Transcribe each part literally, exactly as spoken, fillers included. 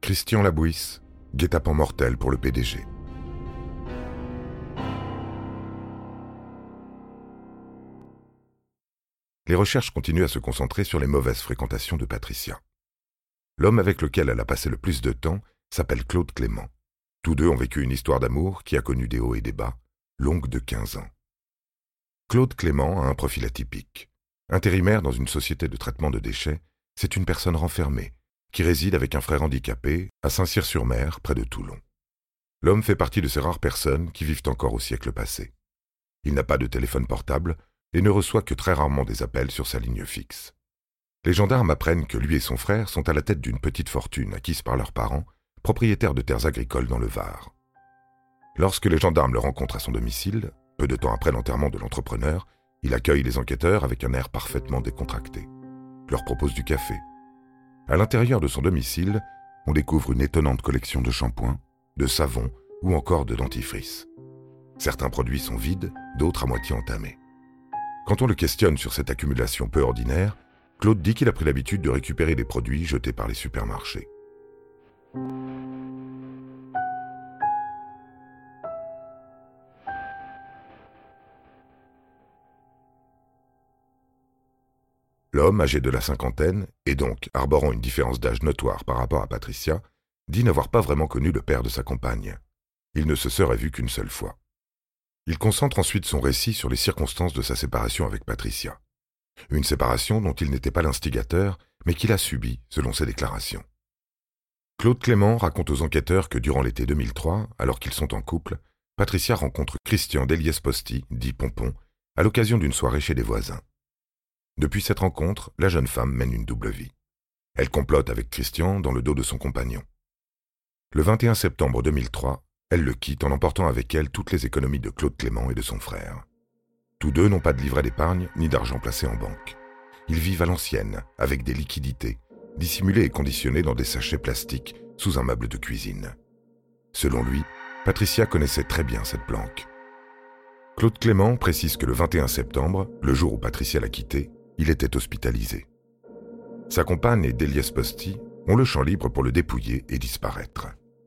Christian Labouisse, guet-apens mortel pour le P D G. Les recherches continuent à se concentrer sur les mauvaises fréquentations de Patricia. L'homme avec lequel elle a passé le plus de temps s'appelle Claude Clément. Tous deux ont vécu une histoire d'amour qui a connu des hauts et des bas, longue de quinze ans. Claude Clément a un profil atypique. Intérimaire dans une société de traitement de déchets, c'est une personne renfermée, qui réside avec un frère handicapé à Saint-Cyr-sur-Mer, près de Toulon. L'homme fait partie de ces rares personnes qui vivent encore au siècle passé. Il n'a pas de téléphone portable et ne reçoit que très rarement des appels sur sa ligne fixe. Les gendarmes apprennent que lui et son frère sont à la tête d'une petite fortune acquise par leurs parents, propriétaires de terres agricoles dans le Var. Lorsque les gendarmes le rencontrent à son domicile, peu de temps après l'enterrement de l'entrepreneur, il accueille les enquêteurs avec un air parfaitement décontracté. Leur propose du café. À l'intérieur de son domicile, on découvre une étonnante collection de shampoings, de savons ou encore de dentifrice. Certains produits sont vides, d'autres à moitié entamés. Quand on le questionne sur cette accumulation peu ordinaire, Claude dit qu'il a pris l'habitude de récupérer des produits jetés par les supermarchés. L'homme, âgé de la cinquantaine, et donc arborant une différence d'âge notoire par rapport à Patricia, dit n'avoir pas vraiment connu le père de sa compagne. Il ne se serait vu qu'une seule fois. Il concentre ensuite son récit sur les circonstances de sa séparation avec Patricia. Une séparation dont il n'était pas l'instigateur, mais qu'il a subie, selon ses déclarations. Claude Clément raconte aux enquêteurs que durant l'été deux mille trois, alors qu'ils sont en couple, Patricia rencontre Christian Deliès-Posty, dit Pompon, à l'occasion d'une soirée chez des voisins. Depuis cette rencontre, la jeune femme mène une double vie. Elle complote avec Christian dans le dos de son compagnon. Le vingt et un septembre deux mille trois, elle le quitte en emportant avec elle toutes les économies de Claude Clément et de son frère. Tous deux n'ont pas de livret d'épargne ni d'argent placé en banque. Ils vivent à l'ancienne, avec des liquidités, dissimulées et conditionnées dans des sachets plastiques sous un meuble de cuisine. Selon lui, Patricia connaissait très bien cette planque. Claude Clément précise que le vingt et un septembre, le jour où Patricia l'a quitté, il était hospitalisé. Sa compagne et Deliès-Posty ont le champ libre pour le dépouiller et disparaître.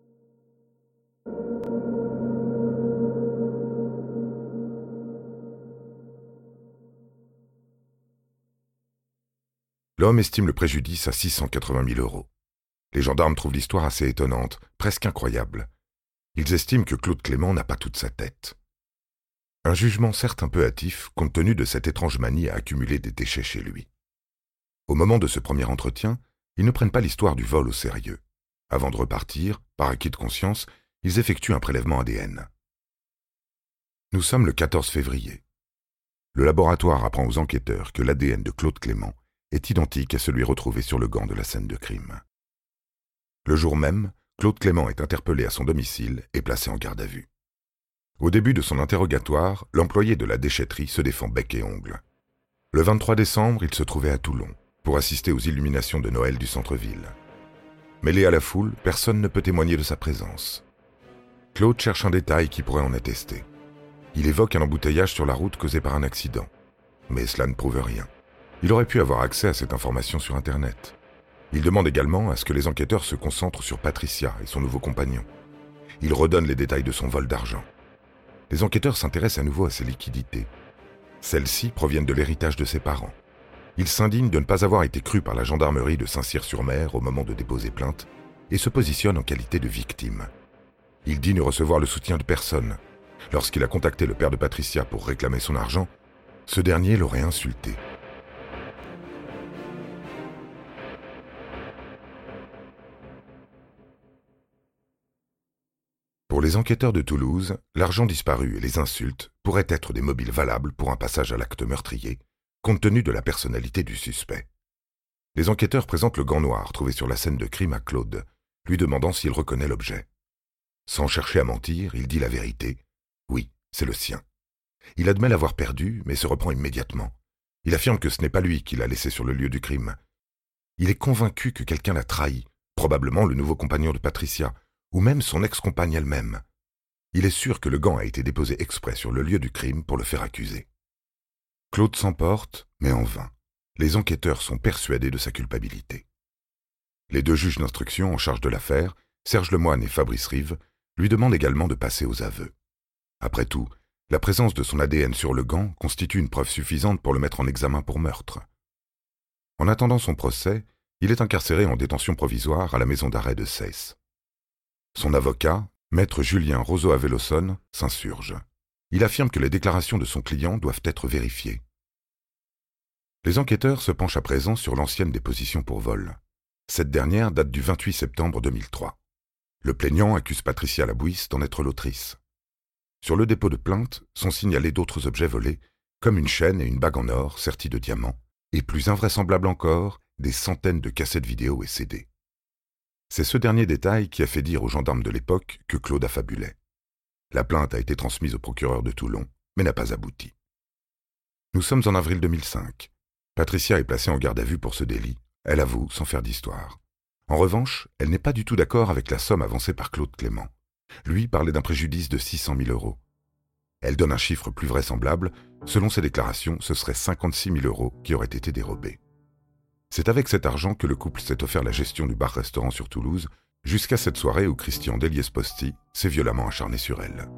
L'homme estime le préjudice à six cent quatre-vingt mille euros. Les gendarmes trouvent l'histoire assez étonnante, presque incroyable. Ils estiment que Claude Clément n'a pas toute sa tête. Un jugement certes un peu hâtif, compte tenu de cette étrange manie à accumuler des déchets chez lui. Au moment de ce premier entretien, ils ne prennent pas l'histoire du vol au sérieux. Avant de repartir, par acquis de conscience, ils effectuent un prélèvement A D N. Nous sommes le quatorze février. Le laboratoire apprend aux enquêteurs que l'A D N de Claude Clément est identique à celui retrouvé sur le gant de la scène de crime. Le jour même, Claude Clément est interpellé à son domicile et placé en garde à vue. Au début de son interrogatoire, l'employé de la déchetterie se défend bec et ongles. Le vingt-trois décembre, il se trouvait à Toulon pour assister aux illuminations de Noël du centre-ville. Mêlé à la foule, personne ne peut témoigner de sa présence. Claude cherche un détail qui pourrait en attester. Il évoque un embouteillage sur la route causé par un accident. Mais cela ne prouve rien. Il aurait pu avoir accès à cette information sur Internet. Il demande également à ce que les enquêteurs se concentrent sur Patricia et son nouveau compagnon. Il redonne les détails de son vol d'argent. Les enquêteurs s'intéressent à nouveau à ses liquidités. Celles-ci proviennent de l'héritage de ses parents. Ils s'indignent de ne pas avoir été crus par la gendarmerie de Saint-Cyr-sur-Mer au moment de déposer plainte et se positionnent en qualité de victime. Il dit ne recevoir le soutien de personne. Lorsqu'il a contacté le père de Patricia pour réclamer son argent, ce dernier l'aurait insulté. Pour les enquêteurs de Toulouse, l'argent disparu et les insultes pourraient être des mobiles valables pour un passage à l'acte meurtrier, compte tenu de la personnalité du suspect. Les enquêteurs présentent le gant noir trouvé sur la scène de crime à Claude, lui demandant s'il reconnaît l'objet. Sans chercher à mentir, il dit la vérité. Oui, c'est le sien. Il admet l'avoir perdu, mais se reprend immédiatement. Il affirme que ce n'est pas lui qui l'a laissé sur le lieu du crime. Il est convaincu que quelqu'un l'a trahi, probablement le nouveau compagnon de Patricia, ou même son ex-compagne elle-même. Il est sûr que le gant a été déposé exprès sur le lieu du crime pour le faire accuser. Claude s'emporte, mais en vain. Les enquêteurs sont persuadés de sa culpabilité. Les deux juges d'instruction en charge de l'affaire, Serge Lemoine et Fabrice Rive, lui demandent également de passer aux aveux. Après tout, la présence de son A D N sur le gant constitue une preuve suffisante pour le mettre en examen pour meurtre. En attendant son procès, il est incarcéré en détention provisoire à la maison d'arrêt de Seyss. Son avocat, maître Julien Roseau-Avelosson, s'insurge. Il affirme que les déclarations de son client doivent être vérifiées. Les enquêteurs se penchent à présent sur l'ancienne déposition pour vol. Cette dernière date du vingt-huit septembre deux mille trois. Le plaignant accuse Patricia Labouisse d'en être l'autrice. Sur le dépôt de plainte sont signalés d'autres objets volés, comme une chaîne et une bague en or sertie de diamants, et plus invraisemblable encore, des centaines de cassettes vidéo et C D. C'est ce dernier détail qui a fait dire aux gendarmes de l'époque que Claude affabulait. La plainte a été transmise au procureur de Toulon, mais n'a pas abouti. Nous sommes en avril deux mille cinq. Patricia est placée en garde à vue pour ce délit. Elle avoue sans faire d'histoire. En revanche, elle n'est pas du tout d'accord avec la somme avancée par Claude Clément. Lui parlait d'un préjudice de six cent mille euros. Elle donne un chiffre plus vraisemblable. Selon ses déclarations, ce serait cinquante-six mille euros qui auraient été dérobés. C'est avec cet argent que le couple s'est offert la gestion du bar-restaurant sur Toulouse, jusqu'à cette soirée où Christian Deliesposti s'est violemment acharné sur elle.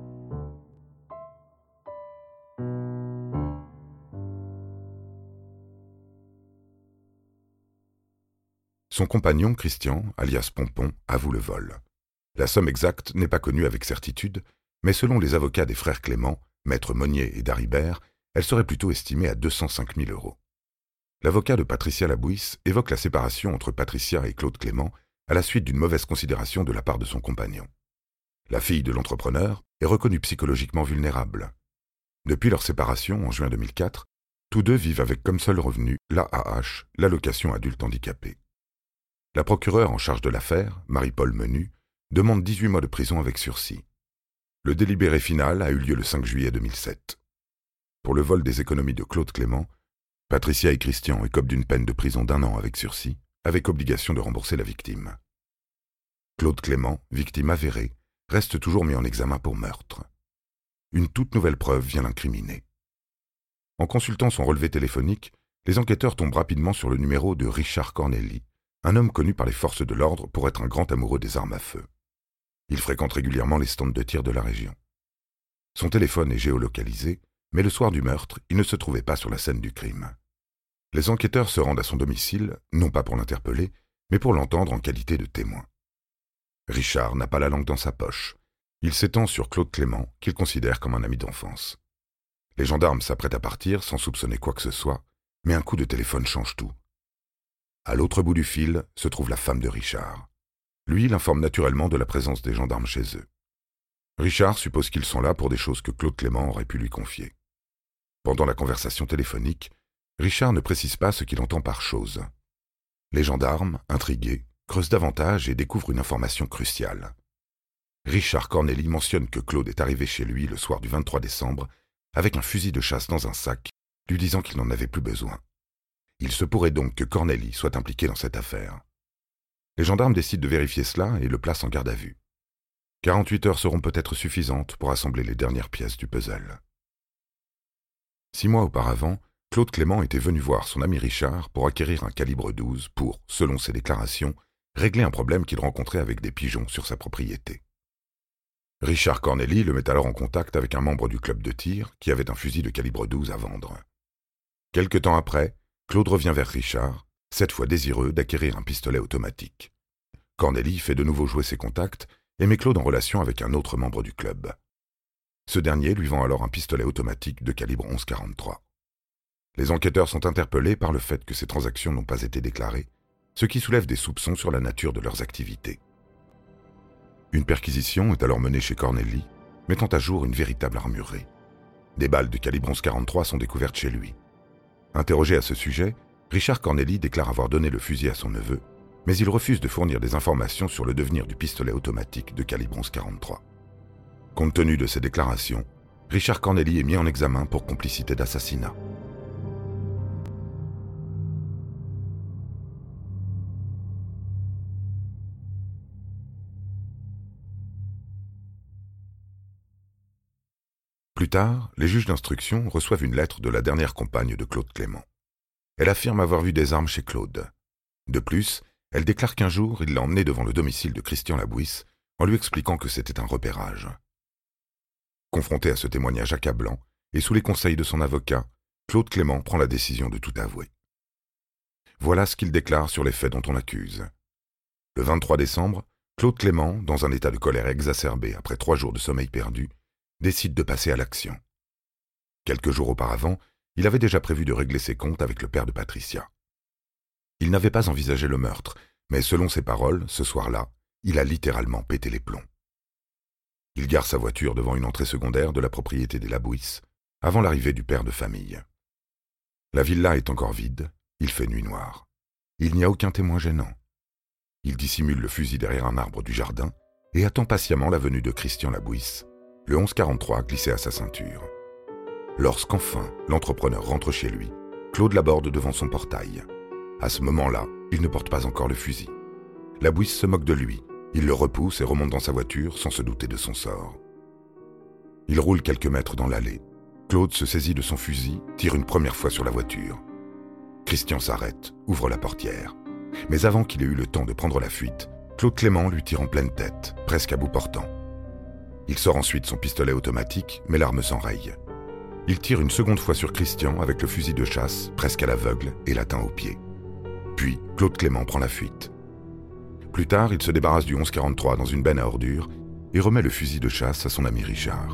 Son compagnon, Christian, alias Pompon, avoue le vol. La somme exacte n'est pas connue avec certitude, mais selon les avocats des frères Clément, maître Monnier et Daribert, elle serait plutôt estimée à deux cent cinq mille euros. L'avocat de Patricia Labouisse évoque la séparation entre Patricia et Claude Clément à la suite d'une mauvaise considération de la part de son compagnon. La fille de l'entrepreneur est reconnue psychologiquement vulnérable. Depuis leur séparation en juin deux mille quatre, tous deux vivent avec comme seul revenu l'A A H, l'allocation adulte handicapé. La procureure en charge de l'affaire, Marie-Paul Menu, demande dix-huit mois de prison avec sursis. Le délibéré final a eu lieu le cinq juillet deux mille sept. Pour le vol des économies de Claude Clément, Patricia et Christian écopent d'une peine de prison d'un an avec sursis, avec obligation de rembourser la victime. Claude Clément, victime avérée, reste toujours mis en examen pour meurtre. Une toute nouvelle preuve vient l'incriminer. En consultant son relevé téléphonique, les enquêteurs tombent rapidement sur le numéro de Richard Corneli, un homme connu par les forces de l'ordre pour être un grand amoureux des armes à feu. Il fréquente régulièrement les stands de tir de la région. Son téléphone est géolocalisé, mais le soir du meurtre, il ne se trouvait pas sur la scène du crime. Les enquêteurs se rendent à son domicile, non pas pour l'interpeller, mais pour l'entendre en qualité de témoin. Richard n'a pas la langue dans sa poche. Il s'étend sur Claude Clément, qu'il considère comme un ami d'enfance. Les gendarmes s'apprêtent à partir sans soupçonner quoi que ce soit, mais un coup de téléphone change tout. À l'autre bout du fil se trouve la femme de Richard. Lui l'informe naturellement de la présence des gendarmes chez eux. Richard suppose qu'ils sont là pour des choses que Claude Clément aurait pu lui confier. Pendant la conversation téléphonique, Richard ne précise pas ce qu'il entend par chose. Les gendarmes, intrigués, creusent davantage et découvrent une information cruciale. Richard Corneli mentionne que Claude est arrivé chez lui le soir du vingt-trois décembre avec un fusil de chasse dans un sac, lui disant qu'il n'en avait plus besoin. Il se pourrait donc que Corneli soit impliqué dans cette affaire. Les gendarmes décident de vérifier cela et le placent en garde à vue. quarante-huit heures seront peut-être suffisantes pour assembler les dernières pièces du puzzle. Six mois auparavant, Claude Clément était venu voir son ami Richard pour acquérir un calibre douze pour, selon ses déclarations, régler un problème qu'il rencontrait avec des pigeons sur sa propriété. Richard Corneli le met alors en contact avec un membre du club de tir qui avait un fusil de calibre douze à vendre. Quelque temps après, Claude revient vers Richard, cette fois désireux d'acquérir un pistolet automatique. Corneli fait de nouveau jouer ses contacts et met Claude en relation avec un autre membre du club. Ce dernier lui vend alors un pistolet automatique de calibre onze quarante-trois. Les enquêteurs sont interpellés par le fait que ces transactions n'ont pas été déclarées, ce qui soulève des soupçons sur la nature de leurs activités. Une perquisition est alors menée chez Corneli, mettant à jour une véritable armurerie. Des balles de calibre onze quarante-trois sont découvertes chez lui. Interrogé à ce sujet, Richard Corneli déclare avoir donné le fusil à son neveu, mais il refuse de fournir des informations sur le devenir du pistolet automatique de calibre onze quarante-trois. Compte tenu de ces déclarations, Richard Corneli est mis en examen pour complicité d'assassinat. Plus tard, les juges d'instruction reçoivent une lettre de la dernière compagne de Claude Clément. Elle affirme avoir vu des armes chez Claude. De plus, Elle déclare qu'un jour, il l'a emmenée devant le domicile de Christian Labouisse en lui expliquant que c'était un repérage. Confronté à ce témoignage accablant, et sous les conseils de son avocat, Claude Clément prend la décision de tout avouer. Voilà ce qu'il déclare sur les faits dont on l'accuse. Le vingt-trois décembre, Claude Clément, dans un état de colère exacerbé après trois jours de sommeil perdu, décide de passer à l'action. Quelques jours auparavant, il avait déjà prévu de régler ses comptes avec le père de Patricia. Il n'avait pas envisagé le meurtre, mais selon ses paroles, ce soir-là, il a littéralement pété les plombs. Il gare sa voiture devant une entrée secondaire de la propriété des Labouisse, avant l'arrivée du père de famille. La villa est encore vide, il fait nuit noire. Il n'y a aucun témoin gênant. Il dissimule le fusil derrière un arbre du jardin et attend patiemment la venue de Christian Labouisse, le onze quarante-trois glissé à sa ceinture. Lorsqu'enfin l'entrepreneur rentre chez lui, Claude l'aborde devant son portail. À ce moment-là, il ne porte pas encore le fusil. Labouisse se moque de lui. Il le repousse et remonte dans sa voiture sans se douter de son sort. Il roule quelques mètres dans l'allée. Claude se saisit de son fusil, tire une première fois sur la voiture. Christian s'arrête, ouvre la portière. Mais avant qu'il ait eu le temps de prendre la fuite, Claude Clément lui tire en pleine tête, presque à bout portant. Il sort ensuite son pistolet automatique, mais l'arme s'enraye. Il tire une seconde fois sur Christian avec le fusil de chasse, presque à l'aveugle, et l'atteint au pied. Puis, Claude Clément prend la fuite. Plus tard, il se débarrasse du onze quarante-trois dans une benne à ordures et remet le fusil de chasse à son ami Richard.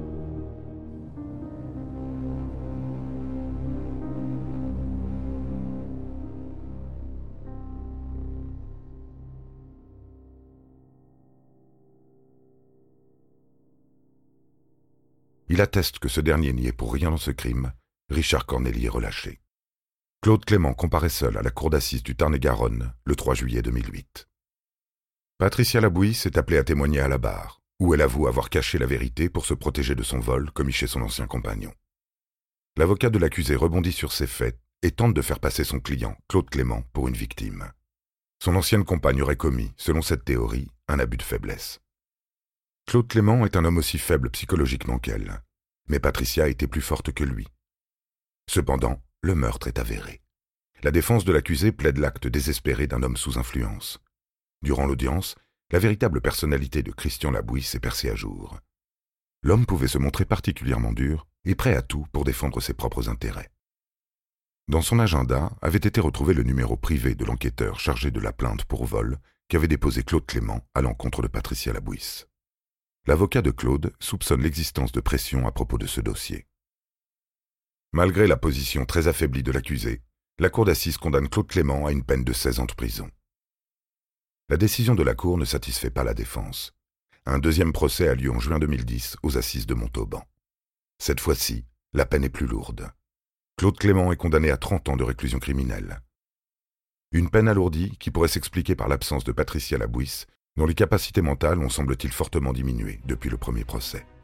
Il atteste que ce dernier n'y est pour rien dans ce crime. Richard Corneli est relâché. Claude Clément comparaît seul à la cour d'assises du Tarn-et-Garonne le trois juillet deux mille huit. Patricia Labouisse est appelée à témoigner à la barre, où elle avoue avoir caché la vérité pour se protéger de son vol commis chez son ancien compagnon. L'avocat de l'accusé rebondit sur ces faits et tente de faire passer son client, Claude Clément, pour une victime. Son ancienne compagne aurait commis, selon cette théorie, un abus de faiblesse. Claude Clément est un homme aussi faible psychologiquement qu'elle, mais Patricia était plus forte que lui. Cependant, le meurtre est avéré. La défense de l'accusé plaide l'acte désespéré d'un homme sous influence. Durant l'audience, la véritable personnalité de Christian Labouisse est percée à jour. L'homme pouvait se montrer particulièrement dur et prêt à tout pour défendre ses propres intérêts. Dans son agenda avait été retrouvé le numéro privé de l'enquêteur chargé de la plainte pour vol qu'avait déposé Claude Clément à l'encontre de Patricia Labouisse. L'avocat de Claude soupçonne l'existence de pression à propos de ce dossier. Malgré la position très affaiblie de l'accusé, la cour d'assises condamne Claude Clément à une peine de seize ans de prison. La décision de la cour ne satisfait pas la défense. Un deuxième procès a lieu en juin deux mille dix aux assises de Montauban. Cette fois-ci, la peine est plus lourde. Claude Clément est condamné à trente ans de réclusion criminelle. Une peine alourdie qui pourrait s'expliquer par l'absence de Patricia Labouisse, dont les capacités mentales ont semble-t-il fortement diminué depuis le premier procès.